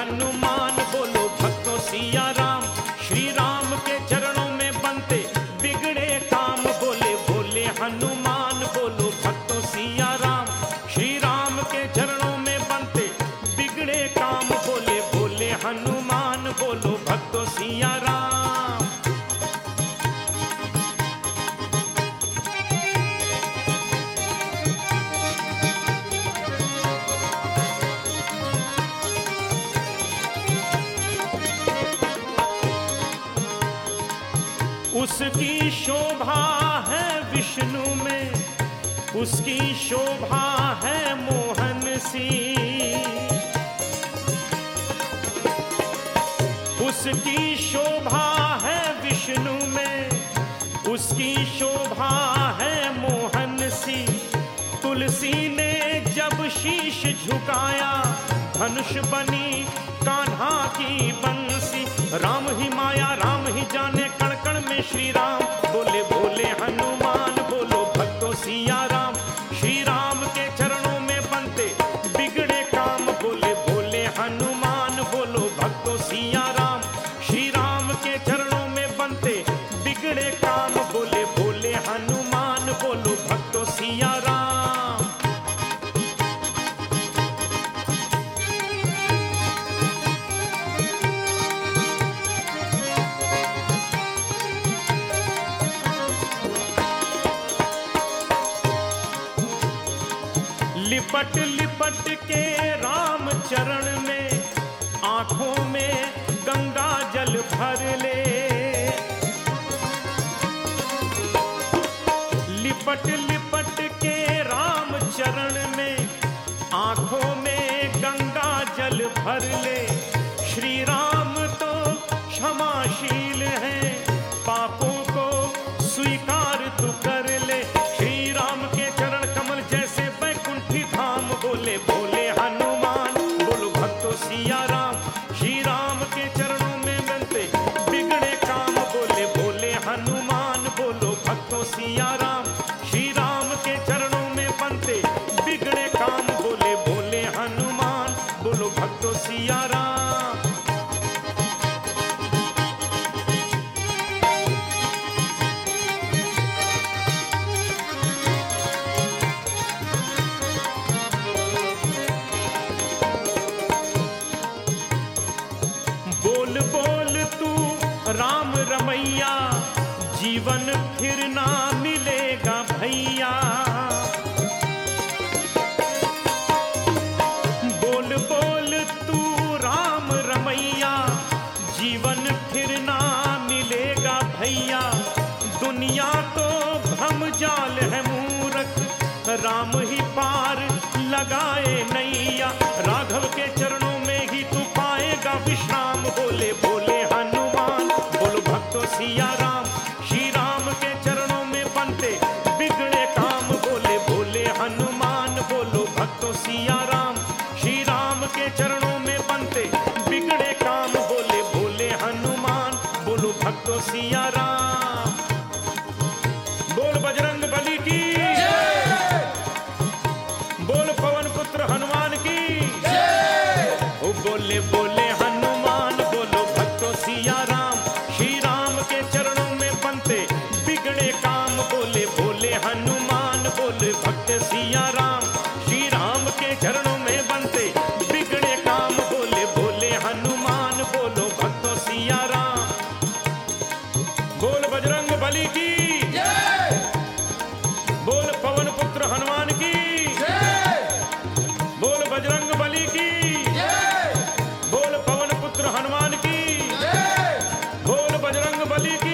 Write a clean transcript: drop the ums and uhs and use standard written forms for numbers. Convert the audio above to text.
हनुमान, बोलो भक्तों सिया राम। श्री राम के चरणों में बनते बिगड़े काम, बोले बोले हनुमान, बोलो भक्तों सिया राम। श्री राम के चरणों में बनते बिगड़े काम, बोले बोले हनुमान, बोलो भक्तों सिया राम। उसकी शोभा है विष्णु में, उसकी शोभा है मोहन सी। उसकी शोभा है विष्णु में, उसकी शोभा है मोहन सी। तुलसी ने जब शीश झुकाया, धनुष बनी कान्हा की बंसी। राम ही माया राम ही जाने, कण कण में श्री राम, बोले बोले हनुमान, बोलो भक्तों सिया राम। श्री राम के चरणों में बनते बिगड़े काम, बोले बोले हनुमान, बोलो भक्तों सिया राम। श्री राम के चरणों में बनते बिगड़े काम, बोले बोले हनुमान, बोलो भक्तों सिया राम। लिपट लिपट के राम चरण में, आंखों में गंगा जल भर ले। लिपट लिपट के राम चरण में, आंखों में गंगा जल भर ले। श्री राम तो क्षमाशील हैं, पापों को स्वीकार तू कर ले। श्री राम के चरण कमल जैसे बैकुंठी धाम, बोले बोले हनुमान, बोलो भक्तों सिया राम। श्री राम के चरणों में बनते बिगड़े काम, बोले बोले हनुमान, बोलो भक्तों सिया राम। श्री राम के चरणों में बनते बिगड़े काम, बोले बोले हनुमान, बोलो भक्तों सिया राम। बोल बोल तू राम रमैया, जीवन फिर ना मिलेगा भैया। बोल बोल तू राम रमैया, जीवन फिर ना मिलेगा भैया। दुनिया तो भ्रम जाल है मूरख, राम ही पार लगाए नैया। राघव के चरणों में ही तू पाएगा विश्राम, बोले बोले हनुमान, बोलो भक्तों सिया राम। श्री राम के चरणों में बनते बिगड़े काम, बोले बोले हनुमान, बोलो भक्तों सिया राम। श्री राम के चरणों में बनते बिगड़े काम, बोले बोले हनुमान, बोलो भक्तों सिया राम। बोल बजरंग बली की, बोल पवन पुत्र हनुमान की। ओ बोले बोले हनुमान, बोलो भक्तों सिया राम। श्री राम के चरणों में बनते बिगड़े काम, बोले बोले हनुमान, बोले भक्त सिया राम। श्री राम के चरणों में बनते बिगड़े काम, बोले बोले हनुमान, बोलो भक्तों सिया राम। बोल बजरंग बली की, बोल पवन पुत्र हनुमान की। बोल बजरंग बली की, बोल पवन पुत्र हनुमान की। बोल बजरंग बली की।